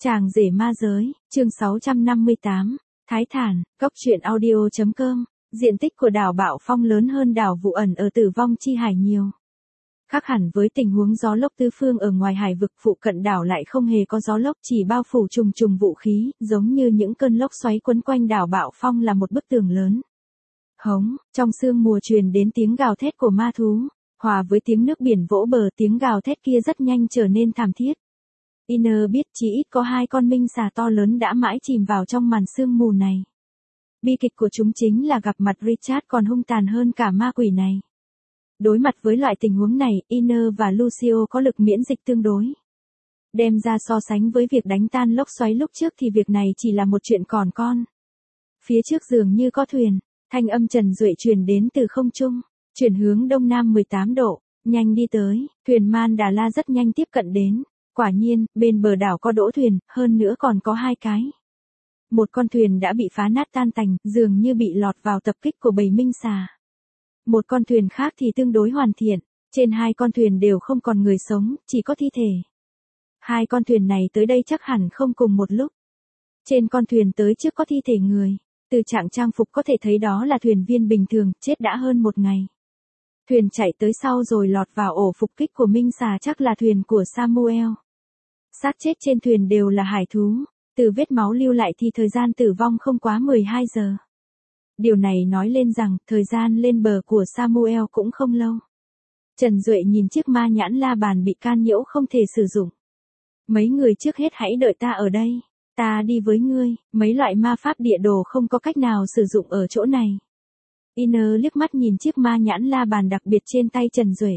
Chàng rể ma giới, chương 658, Thái Thản, Cốc truyện audio.com, diện tích của đảo Bạo Phong lớn hơn đảo Vụ Ẩn ở Tử Vong Chi Hải nhiều. Khác hẳn với tình huống gió lốc tứ phương ở ngoài hải vực, phụ cận đảo lại không hề có gió lốc, chỉ bao phủ trùng trùng vũ khí, giống như những cơn lốc xoáy quấn quanh đảo Bạo Phong là một bức tường lớn. Hống, trong sương mù truyền đến tiếng gào thét của ma thú, hòa với tiếng nước biển vỗ bờ, tiếng gào thét kia rất nhanh trở nên thảm thiết. Iner biết chỉ ít có 2 con minh xà to lớn đã mãi chìm vào trong màn sương mù này. Bi kịch của chúng chính là gặp mặt Richard còn hung tàn hơn cả ma quỷ này. Đối mặt với loại tình huống này, Iner và Lucio có lực miễn dịch tương đối. Đem ra so sánh với việc đánh tan lốc xoáy lúc trước thì việc này chỉ là một chuyện còn con. Phía trước dường như có thuyền, thanh âm Trần Duệ truyền đến từ không trung, chuyển hướng đông nam 18 độ, nhanh đi tới, thuyền Man Đà La rất nhanh tiếp cận đến. Quả nhiên, bên bờ đảo có đỗ thuyền, hơn nữa còn có 2 cái. Một con thuyền đã bị phá nát tan tành, dường như bị lọt vào tập kích của bầy minh xà. Một con thuyền khác thì tương đối hoàn thiện, trên 2 con thuyền đều không còn người sống, chỉ có thi thể. 2 con thuyền này tới đây chắc hẳn không cùng một lúc. Trên con thuyền tới trước có thi thể người, từ trạng trang phục có thể thấy đó là thuyền viên bình thường, chết đã hơn 1 ngày. Thuyền chạy tới sau rồi lọt vào ổ phục kích của minh xà chắc là thuyền của Samuel. Xác chết trên thuyền đều là hải thú, từ vết máu lưu lại thì thời gian tử vong không quá 12 giờ. Điều này nói lên rằng thời gian lên bờ của Samuel cũng không lâu. Trần Duệ nhìn chiếc ma nhãn la bàn bị can nhiễu không thể sử dụng. Mấy người trước hết hãy đợi ta ở đây, ta đi với ngươi, mấy loại ma pháp địa đồ không có cách nào sử dụng ở chỗ này. Iner liếc mắt nhìn chiếc ma nhãn la bàn đặc biệt trên tay Trần Duệ.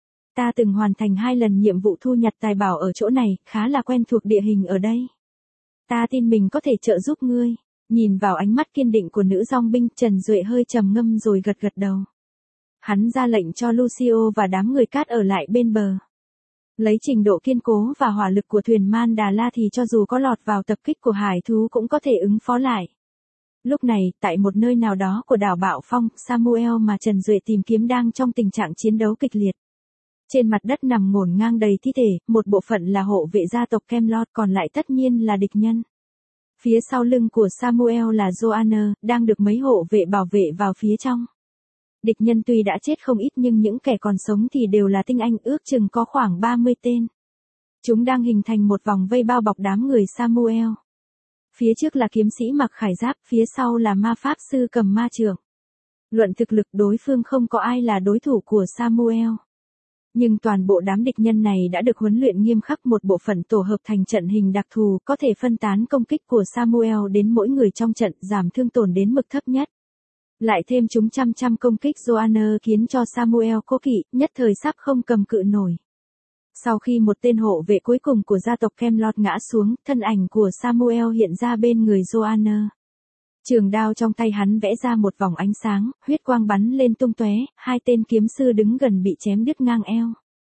Ta từng hoàn thành 2 lần nhiệm vụ thu nhặt tài bảo ở chỗ này, khá là quen thuộc địa hình ở đây. Ta tin mình có thể trợ giúp ngươi. Nhìn vào ánh mắt kiên định của nữ dòng binh, Trần Duệ hơi trầm ngâm rồi gật gật đầu. Hắn ra lệnh cho Lucio và đám người cát ở lại bên bờ. Lấy trình độ kiên cố và hỏa lực của thuyền Man Đà La thì cho dù có lọt vào tập kích của hải thú cũng có thể ứng phó lại. Lúc này, tại một nơi nào đó của đảo Bạo Phong, Samuel mà Trần Duệ tìm kiếm đang trong tình trạng chiến đấu kịch liệt. Trên mặt đất nằm ngổn ngang đầy thi thể, một bộ phận là hộ vệ gia tộc Camelot, còn lại tất nhiên là địch nhân. Phía sau lưng của Samuel là Joanna, đang được mấy hộ vệ bảo vệ vào phía trong. Địch nhân tuy đã chết không ít nhưng những kẻ còn sống thì đều là tinh anh, ước chừng có khoảng 30 tên. Chúng đang hình thành một vòng vây bao bọc đám người Samuel. Phía trước là kiếm sĩ mặc khải giáp, phía sau là ma pháp sư cầm ma trượng. Luận thực lực đối phương không có ai là đối thủ của Samuel. Nhưng toàn bộ đám địch nhân này đã được huấn luyện nghiêm khắc, một bộ phận tổ hợp thành trận hình đặc thù, có thể phân tán công kích của Samuel đến mỗi người trong trận, giảm thương tổn đến mức thấp nhất. Lại thêm chúng trăm công kích Joanna khiến cho Samuel cố kỵ, nhất thời sắp không cầm cự nổi. Sau khi một tên hộ vệ cuối cùng của gia tộc Camelot ngã xuống, thân ảnh của Samuel hiện ra bên người Joanna. Trường đao trong tay hắn vẽ ra một vòng ánh sáng, huyết quang bắn lên tung tóe, 2 tên kiếm sư đứng gần bị chém đứt ngang eo.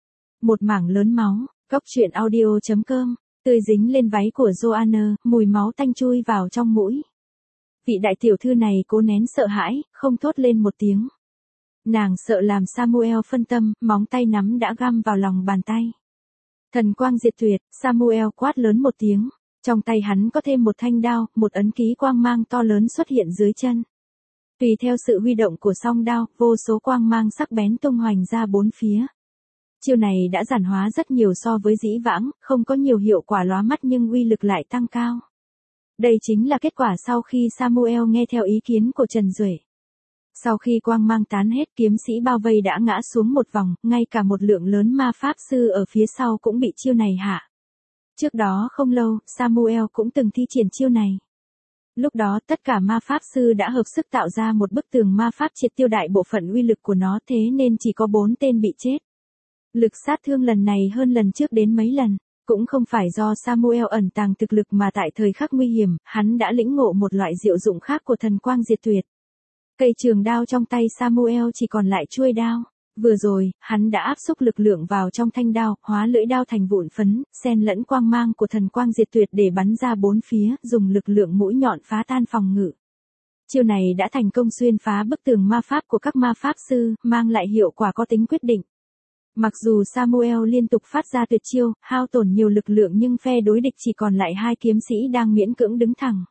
Một mảng lớn máu, Cốc truyện audio.com, tươi dính lên váy của Joanna, mùi máu tanh chui vào trong mũi. Vị đại tiểu thư này cố nén sợ hãi, không thốt lên một tiếng. Nàng sợ làm Samuel phân tâm, móng tay nắm đã găm vào lòng bàn tay. Thần quang diệt tuyệt, Samuel quát lớn một tiếng. Trong tay hắn có thêm một thanh đao, một ấn ký quang mang to lớn xuất hiện dưới chân. Tùy theo sự huy động của song đao, vô số quang mang sắc bén tung hoành ra bốn phía. Chiêu này đã giản hóa rất nhiều so với dĩ vãng, không có nhiều hiệu quả lóa mắt nhưng uy lực lại tăng cao. Đây chính là kết quả sau khi Samuel nghe theo ý kiến của Trần Duệ. Sau khi quang mang tán hết, kiếm sĩ bao vây đã ngã xuống một vòng, ngay cả một lượng lớn ma pháp sư ở phía sau cũng bị chiêu này hạ. Trước đó không lâu, Samuel cũng từng thi triển chiêu này. Lúc đó tất cả ma pháp sư đã hợp sức tạo ra một bức tường ma pháp triệt tiêu đại bộ phận uy lực của nó, thế nên chỉ có 4 tên bị chết. Lực sát thương lần này hơn lần trước đến mấy lần, cũng không phải do Samuel ẩn tàng thực lực mà tại thời khắc nguy hiểm, hắn đã lĩnh ngộ một loại diệu dụng khác của thần quang diệt tuyệt. Cây trường đao trong tay Samuel chỉ còn lại chuôi đao. Vừa rồi, hắn đã áp xúc lực lượng vào trong thanh đao, hóa lưỡi đao thành vụn phấn, xen lẫn quang mang của thần quang diệt tuyệt để bắn ra bốn phía, dùng lực lượng mũi nhọn phá tan phòng ngự. Chiêu này đã thành công xuyên phá bức tường ma pháp của các ma pháp sư, mang lại hiệu quả có tính quyết định. Mặc dù Samuel liên tục phát ra tuyệt chiêu, hao tổn nhiều lực lượng nhưng phe đối địch chỉ còn lại 2 kiếm sĩ đang miễn cưỡng đứng thẳng.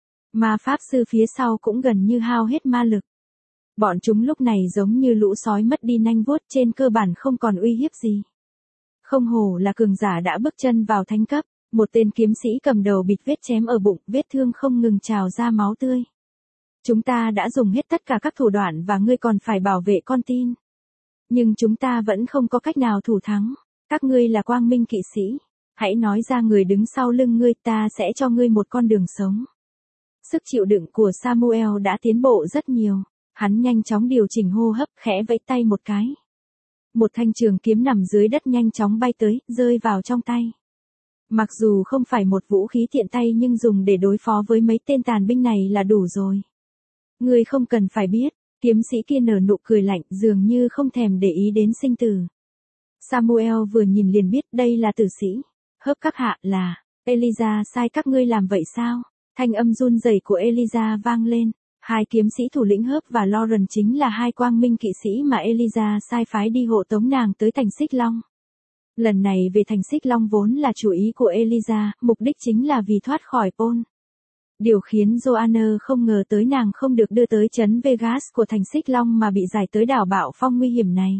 Ma pháp sư phía sau cũng gần như hao hết ma lực. Bọn chúng lúc này giống như lũ sói mất đi nanh vuốt, trên cơ bản không còn uy hiếp gì. Không hổ là cường giả đã bước chân vào thánh cấp, một tên kiếm sĩ cầm đầu bịt vết chém ở bụng, vết thương không ngừng trào ra máu tươi. Chúng ta đã dùng hết tất cả các thủ đoạn và ngươi còn phải bảo vệ con tin. Nhưng chúng ta vẫn không có cách nào thủ thắng. Các ngươi là quang minh kỵ sĩ. Hãy nói ra người đứng sau lưng ngươi, ta sẽ cho ngươi một con đường sống. Sức chịu đựng của Samuel đã tiến bộ rất nhiều. Hắn nhanh chóng điều chỉnh hô hấp, khẽ vẫy tay một cái. Một thanh trường kiếm nằm dưới đất nhanh chóng bay tới, rơi vào trong tay. Mặc dù không phải một vũ khí tiện tay nhưng dùng để đối phó với mấy tên tàn binh này là đủ rồi. Ngươi không cần phải biết, kiếm sĩ kia nở nụ cười lạnh, dường như không thèm để ý đến sinh tử. Samuel vừa nhìn liền biết đây là tử sĩ. Hớp các hạ là, Elijah sai các ngươi làm vậy sao? Thanh âm run rẩy của Elijah vang lên. 2 kiếm sĩ thủ lĩnh Hớp và Lauren chính là 2 quang minh kỵ sĩ mà Elijah sai phái đi hộ tống nàng tới thành Xích Long. Lần này về thành Xích Long vốn là chủ ý của Elijah, mục đích chính là vì thoát khỏi Paul. Điều khiến Joanna không ngờ tới nàng không được đưa tới trấn Vegas của thành Xích Long mà bị giải tới đảo Bạo Phong nguy hiểm này.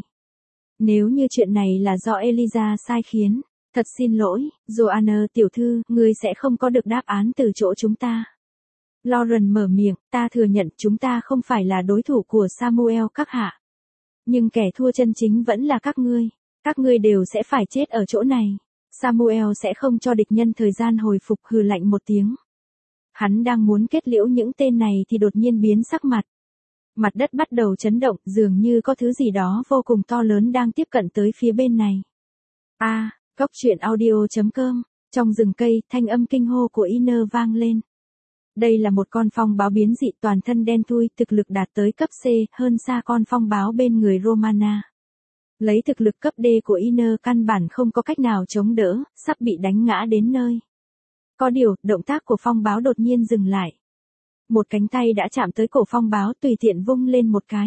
Nếu như chuyện này là do Elijah sai khiến, thật xin lỗi, Joanna tiểu thư, ngươi sẽ không có được đáp án từ chỗ chúng ta. Lauren mở miệng, ta thừa nhận chúng ta không phải là đối thủ của Samuel các hạ. Nhưng kẻ thua chân chính vẫn là các ngươi đều sẽ phải chết ở chỗ này. Samuel sẽ không cho địch nhân thời gian hồi phục, hừ lạnh một tiếng. Hắn đang muốn kết liễu những tên này thì đột nhiên biến sắc mặt. Mặt đất bắt đầu chấn động, dường như có thứ gì đó vô cùng to lớn đang tiếp cận tới phía bên này. Góc truyện audio.com, trong rừng cây, thanh âm kinh hô của Iner vang lên. Đây là một con phong báo biến dị toàn thân đen thui, thực lực đạt tới cấp C, hơn xa con phong báo bên người Romana. Lấy thực lực cấp D của Iner căn bản không có cách nào chống đỡ, sắp bị đánh ngã đến nơi. Có điều, động tác của phong báo đột nhiên dừng lại. Một cánh tay đã chạm tới cổ phong báo, tùy tiện vung lên một cái.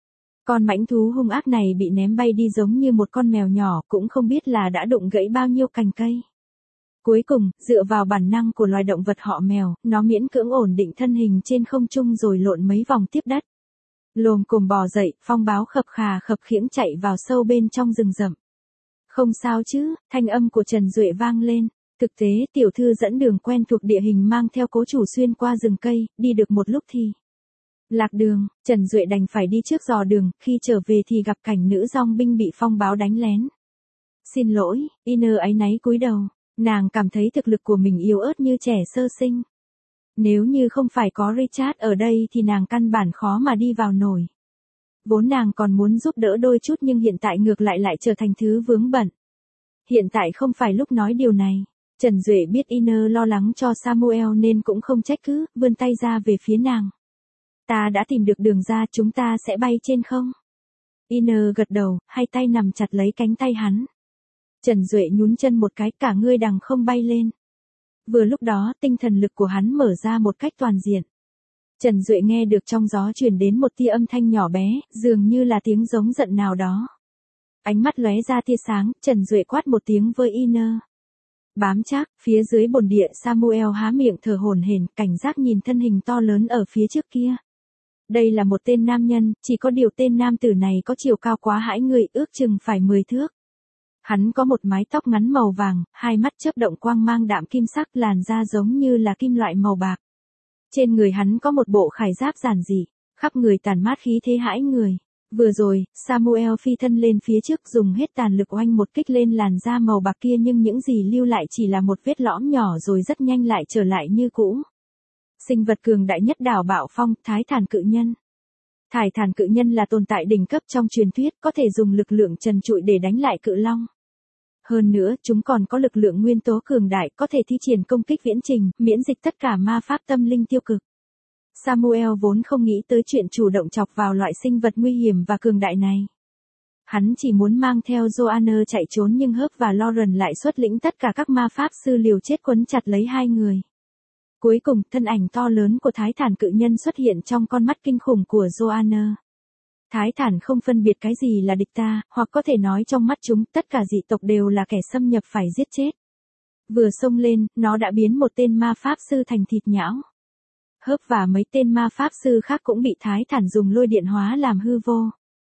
Con mãnh thú hung ác này bị ném bay đi giống như một con mèo nhỏ, cũng không biết là đã đụng gãy bao nhiêu cành cây. Cuối cùng, dựa vào bản năng của loài động vật họ mèo, nó miễn cưỡng ổn định thân hình trên không trung rồi lộn mấy vòng tiếp đất. Lồm cồm bò dậy, phong báo khập khà khập khiễng chạy vào sâu bên trong rừng rậm. Không sao chứ, thanh âm của Trần Duệ vang lên. Thực tế, tiểu thư dẫn đường quen thuộc địa hình mang theo cố chủ xuyên qua rừng cây, đi được một lúc thì lạc đường, Trần Duệ đành phải đi trước dò đường, khi trở về thì gặp cảnh nữ dong binh bị phong báo đánh lén. Xin lỗi, Iner áy náy cúi đầu, nàng cảm thấy thực lực của mình yếu ớt như trẻ sơ sinh. Nếu như không phải có Richard ở đây thì nàng căn bản khó mà đi vào nổi. Vốn nàng còn muốn giúp đỡ đôi chút nhưng hiện tại ngược lại trở thành thứ vướng bận. Hiện tại không phải lúc nói điều này. Trần Duệ biết Iner lo lắng cho Samuel nên cũng không trách cứ, vươn tay ra về phía nàng. Ta đã tìm được đường ra, chúng ta sẽ bay trên không? Iner gật đầu, hai tay nằm chặt lấy cánh tay hắn. Trần Duệ nhún chân một cái, cả ngươi đằng không bay lên. Vừa lúc đó, tinh thần lực của hắn mở ra một cách toàn diện. Trần Duệ nghe được trong gió truyền đến một tia âm thanh nhỏ bé, dường như là tiếng giống giận nào đó. Ánh mắt lóe ra tia sáng, Trần Duệ quát một tiếng với Iner. Bám chắc, phía dưới bồn địa Samuel há miệng thở hổn hển, cảnh giác nhìn thân hình to lớn ở phía trước kia. Đây là một tên nam nhân, chỉ có điều tên nam tử này có chiều cao quá hãi người, ước chừng phải 10 thước. Hắn có một mái tóc ngắn màu vàng, hai mắt chớp động quang mang đạm kim sắc, làn da giống như là kim loại màu bạc. Trên người hắn có một bộ khải giáp giản dị, khắp người tàn mát khí thế hãi người. Vừa rồi, Samuel phi thân lên phía trước dùng hết tàn lực oanh một kích lên làn da màu bạc kia nhưng những gì lưu lại chỉ là một vết lõm nhỏ rồi rất nhanh lại trở lại như cũ. Sinh vật cường đại nhất đảo Bạo Phong, Thái Thản Cự Nhân. Thái Thản Cự Nhân là tồn tại đỉnh cấp trong truyền thuyết, có thể dùng lực lượng trần trụi để đánh lại cự long. Hơn nữa, chúng còn có lực lượng nguyên tố cường đại, có thể thi triển công kích viễn trình, miễn dịch tất cả ma pháp tâm linh tiêu cực. Samuel vốn không nghĩ tới chuyện chủ động chọc vào loại sinh vật nguy hiểm và cường đại này. Hắn chỉ muốn mang theo Joanna chạy trốn nhưng Hớp và Lauren lại xuất lĩnh tất cả các ma pháp sư liều chết quấn chặt lấy hai người. Cuối cùng, thân ảnh to lớn của Thái Thản Cự Nhân xuất hiện trong con mắt kinh khủng của Joanna. Thái thản không phân biệt cái gì là địch ta, hoặc có thể nói trong mắt chúng, tất cả dị tộc đều là kẻ xâm nhập phải giết chết. Vừa xông lên, nó đã biến một tên ma pháp sư thành thịt nhão. Hớp và mấy tên ma pháp sư khác cũng bị Thái thản dùng lôi điện hóa làm hư vô.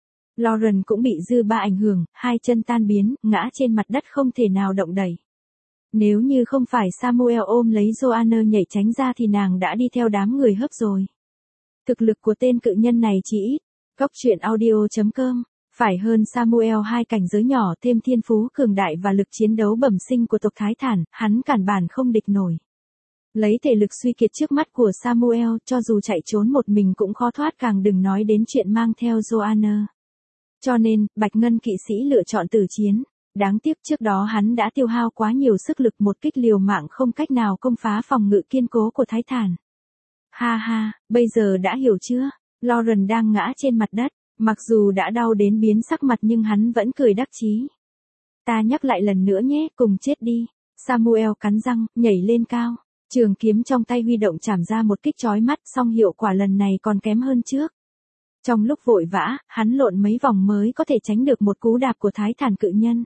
Lauren cũng bị dư ba ảnh hưởng, hai chân tan biến, ngã trên mặt đất không thể nào động đậy. Nếu như không phải Samuel ôm lấy Joanna nhảy tránh ra thì nàng đã đi theo đám người hớp rồi. Thực lực của tên cự nhân này chỉ ít. Góc truyện audio.com phải hơn Samuel hai cảnh giới nhỏ, thêm thiên phú cường đại và lực chiến đấu bẩm sinh của tộc Thái thản, hắn cản bản không địch nổi. Lấy thể lực suy kiệt trước mắt của Samuel, cho dù chạy trốn một mình cũng khó thoát, càng đừng nói đến chuyện mang theo Joanna. Cho nên, Bạch Ngân kỵ sĩ lựa chọn tử chiến. Đáng tiếc trước đó hắn đã tiêu hao quá nhiều sức lực, một kích liều mạng không cách nào công phá phòng ngự kiên cố của Thái thản. Ha ha, bây giờ đã hiểu chưa? Lauren đang ngã trên mặt đất, mặc dù đã đau đến biến sắc mặt nhưng hắn vẫn cười đắc chí. Ta nhắc lại lần nữa nhé, cùng chết đi. Samuel cắn răng, nhảy lên cao. Trường kiếm trong tay huy động chảm ra một kích chói mắt, song hiệu quả lần này còn kém hơn trước. Trong lúc vội vã, hắn lộn mấy vòng mới có thể tránh được một cú đạp của Thái thản cự nhân.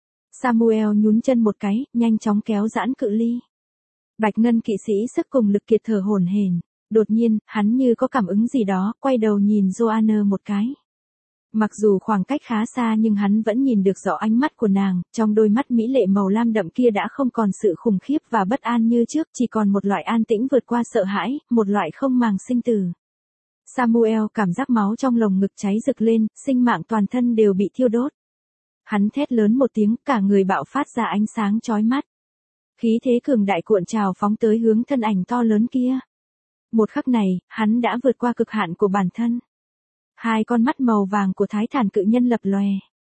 Samuel nhún chân một cái, nhanh chóng kéo giãn cự ly. Bạch Ngân kỵ sĩ sức cùng lực kiệt thở hổn hển. Đột nhiên, hắn như có cảm ứng gì đó, quay đầu nhìn Joanna một cái. Mặc dù khoảng cách khá xa nhưng hắn vẫn nhìn được rõ ánh mắt của nàng, trong đôi mắt mỹ lệ màu lam đậm kia đã không còn sự khủng khiếp và bất an như trước, chỉ còn một loại an tĩnh vượt qua sợ hãi, một loại không màng sinh tử. Samuel cảm giác máu trong lồng ngực cháy rực lên, sinh mạng toàn thân đều bị thiêu đốt. Hắn thét lớn một tiếng, cả người bạo phát ra ánh sáng chói mắt. Khí thế cường đại cuộn trào phóng tới hướng thân ảnh to lớn kia. Một khắc này, hắn đã vượt qua cực hạn của bản thân. Hai con mắt màu vàng của Thái thản cự nhân lập lòe.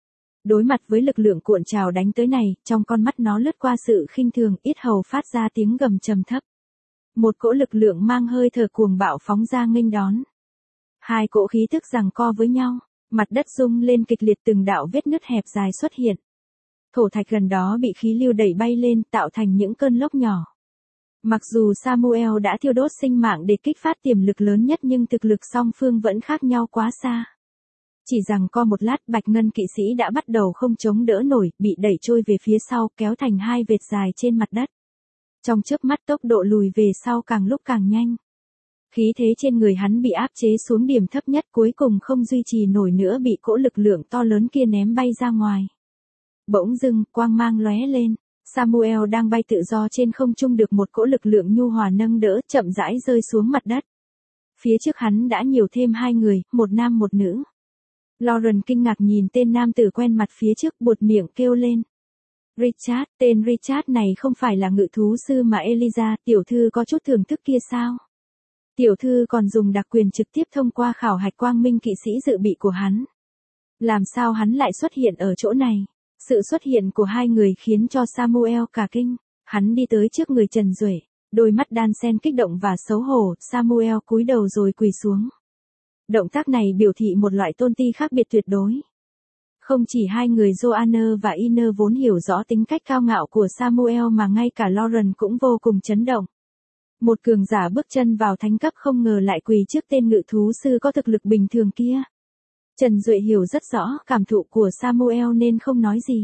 Đối mặt với lực lượng cuộn trào đánh tới này, trong con mắt nó lướt qua sự khinh thường, yết hầu phát ra tiếng gầm trầm thấp. Một cỗ lực lượng mang hơi thở cuồng bạo phóng ra nghênh đón. Hai cỗ khí tức giằng co với nhau, mặt đất rung lên kịch liệt, từng đạo vết nứt hẹp dài xuất hiện. Thổ thạch gần đó bị khí lưu đẩy bay lên, tạo thành những cơn lốc nhỏ. Mặc dù Samuel đã thiêu đốt sinh mạng để kích phát tiềm lực lớn nhất nhưng thực lực song phương vẫn khác nhau quá xa. Chỉ rằng co một lát, Bạch Ngân kỵ sĩ đã bắt đầu không chống đỡ nổi, bị đẩy trôi về phía sau, kéo thành hai vệt dài trên mặt đất. Trong chớp mắt tốc độ lùi về sau càng lúc càng nhanh. Khí thế trên người hắn bị áp chế xuống điểm thấp nhất, cuối cùng không duy trì nổi nữa, bị cỗ lực lượng to lớn kia ném bay ra ngoài. Bỗng dưng, quang mang lóe lên. Samuel đang bay tự do trên không trung được một cỗ lực lượng nhu hòa nâng đỡ, chậm rãi rơi xuống mặt đất. Phía trước hắn đã nhiều thêm hai người, một nam một nữ. Lauren kinh ngạc nhìn tên nam tử quen mặt phía trước, buột miệng kêu lên. Richard, tên Richard này không phải là ngự thú sư mà Eliza, tiểu thư có chút thưởng thức kia sao? Tiểu thư còn dùng đặc quyền trực tiếp thông qua khảo hạch quang minh kỵ sĩ dự bị của hắn. Làm sao hắn lại xuất hiện ở chỗ này? Sự xuất hiện của hai người khiến cho Samuel cả kinh. Hắn đi tới trước người Trần Duệ, đôi mắt đan xen kích động và xấu hổ. Samuel cúi đầu rồi quỳ xuống. Động tác này biểu thị một loại tôn ti khác biệt tuyệt đối. Không chỉ hai người Joanna và Iner vốn hiểu rõ tính cách cao ngạo của Samuel mà ngay cả Lauren cũng vô cùng chấn động. Một cường giả bước chân vào thánh cấp không ngờ lại quỳ trước tên ngự thú sư có thực lực bình thường kia. Trần Duệ hiểu rất rõ cảm thụ của Samuel nên không nói gì.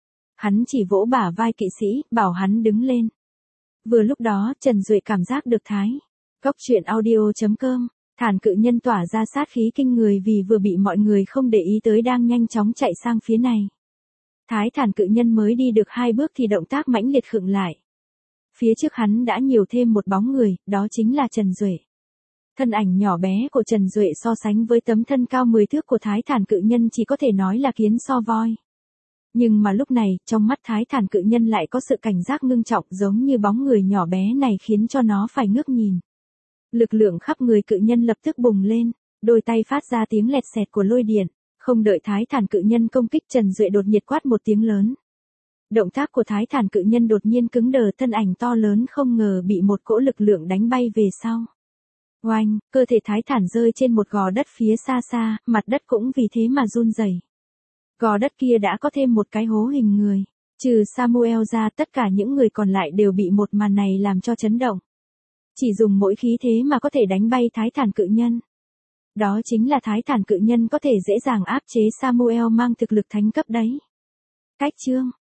Hắn chỉ vỗ bả vai kỵ sĩ, bảo hắn đứng lên. Vừa lúc đó, Trần Duệ cảm giác được Góc truyện audio.com, thản cự nhân tỏa ra sát khí kinh người vì vừa bị mọi người không để ý tới đang nhanh chóng chạy sang phía này. Thái thản cự nhân mới đi được hai bước thì động tác mãnh liệt khựng lại. Phía trước hắn đã nhiều thêm một bóng người, đó chính là Trần Duệ. Thân ảnh nhỏ bé của Trần Duệ so sánh với tấm thân cao 10 thước của Thái thản cự nhân chỉ có thể nói là kiến so voi. Nhưng mà lúc này, trong mắt Thái thản cự nhân lại có sự cảnh giác ngưng trọng, giống như bóng người nhỏ bé này khiến cho nó phải ngước nhìn. Lực lượng khắp người cự nhân lập tức bùng lên, đôi tay phát ra tiếng lẹt xẹt của lôi điện. Không đợi Thái thản cự nhân công kích, Trần Duệ đột nhiệt quát một tiếng lớn. Động tác của Thái thản cự nhân đột nhiên cứng đờ, thân ảnh to lớn không ngờ bị một cỗ lực lượng đánh bay về sau. Oanh, cơ thể Thái thản rơi trên một gò đất phía xa xa, mặt đất cũng vì thế mà run rẩy. Gò đất kia đã có thêm một cái hố hình người. Trừ Samuel ra, tất cả những người còn lại đều bị một màn này làm cho chấn động. Chỉ dùng mỗi khí thế mà có thể đánh bay Thái thản cự nhân. Đó chính là Thái Thản cự nhân có thể dễ dàng áp chế Samuel mang thực lực thánh cấp đấy. Cách chương